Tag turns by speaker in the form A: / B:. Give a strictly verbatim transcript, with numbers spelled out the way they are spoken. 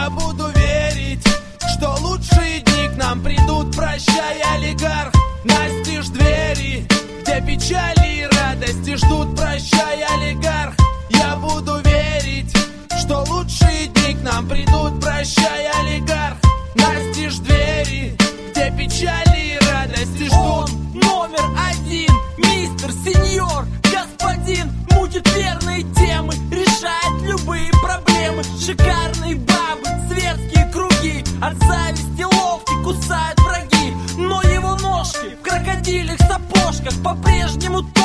A: Я буду верить, что лучшие дни к нам придут. Прощай, олигарх, настежь двери, где печали и радости ждут. Прощай, олигарх, я буду верить, что лучшие дни к нам придут. Прощай, олигарх, настежь двери, где печали и радости ждут.
B: Он номер один, мистер сеньор, господин, мутит верные темы, решает любые проблемы. Шикарные бабы, светские круги, от зависти локти кусают враги. Но его ножки в крокодилях сапожках по-прежнему